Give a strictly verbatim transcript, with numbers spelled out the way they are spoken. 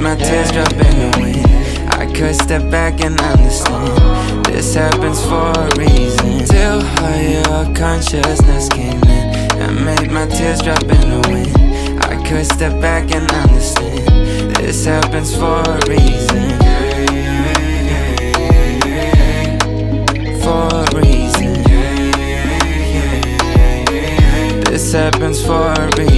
my tears drop in the wind. I could step back and understand this happens for a reason. Till higher consciousness came in and made my tears drop in the wind. I could step back and understand this happens for a reason. For a reason. This happens for a reason.